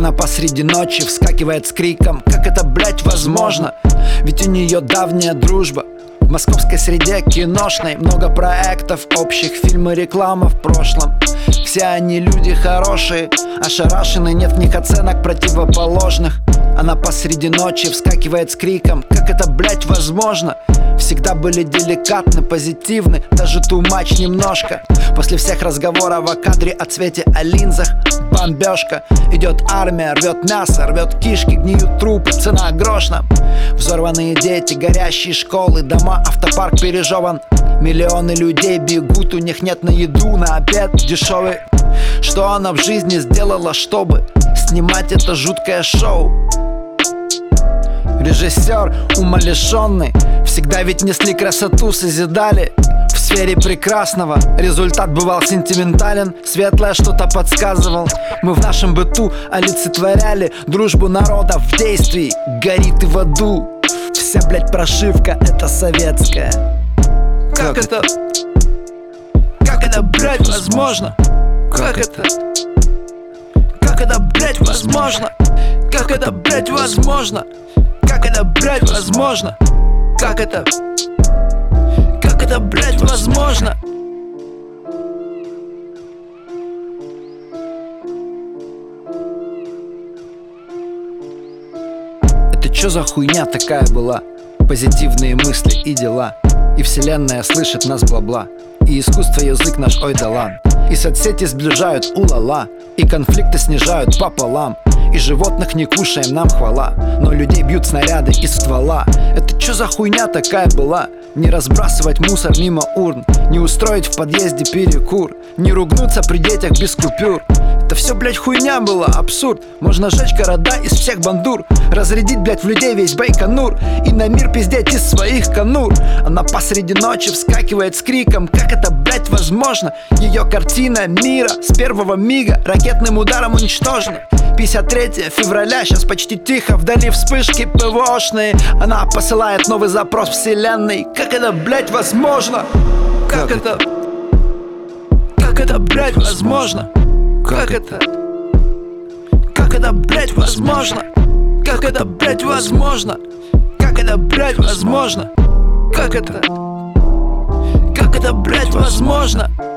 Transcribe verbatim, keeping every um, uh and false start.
Она посреди ночи вскакивает с криком: как это, блять, возможно? Ведь у нее давняя дружба в московской среде киношной. Много проектов общих, фильмы, реклама в прошлом. Все они люди хорошие, ошарашены, нет в них оценок противоположных. Она посреди ночи вскакивает с криком: как это, блять, возможно? Всегда были деликатны, позитивны, даже too much немножко. После всех разговоров о кадре, о цвете, о линзах бомбежка. Идет армия, рвет мясо, рвет кишки, гниют трупы, цена грош нам. Взорванные дети, горящие школы, дома, автопарк пережеван. Миллионы людей бегут, у них нет на еду, на обед дешевый. Что она в жизни сделала, чтобы снимать это жуткое шоу? Режиссер умалишенный, всегда ведь несли красоту, созидали в сфере прекрасного. Результат бывал сентиментален, светлое что-то подсказывал. Мы в нашем быту олицетворяли дружбу народа в действии. Горит и в аду вся, блять, прошивка, это советская. Как это? Как это, блять, возможно? Как это? Как это, блять, возможно? Как это, блять, возможно? Как это, блять, возможно? Как это? Как это, блять, возможно? Это чё за хуйня такая была? Позитивные мысли и дела. И вселенная слышит нас бла-бла. И искусство язык наш ой да лан. И соцсети сближают у-ла-ла. И конфликты снижают пополам. И животных не кушаем, нам хвала. Но людей бьют снаряды из ствола. Это чё за хуйня такая была? Не разбрасывать мусор мимо урн, не устроить в подъезде перекур, не ругнуться при детях без купюр. Это все, блять, хуйня была, абсурд. Можно сжечь города из всех бандур, разрядить, блять, в людей весь Байконур и на мир пиздеть из своих конур. Она посреди ночи вскакивает с криком: как это, блять, возможно? Ее картина мира с первого мига ракетным ударом уничтожена. пятьдесят третьего февраля, сейчас почти тихо, вдали вспышки ПВОшные. Она посылает новый запрос вселенной: как это, блять, возможно? Как это? Как это, блять, возможно? Как это? Как это, блять, возможно? Как это, блять, возможно? Как это, блять, возможно? Как это? Как это, блять, возможно?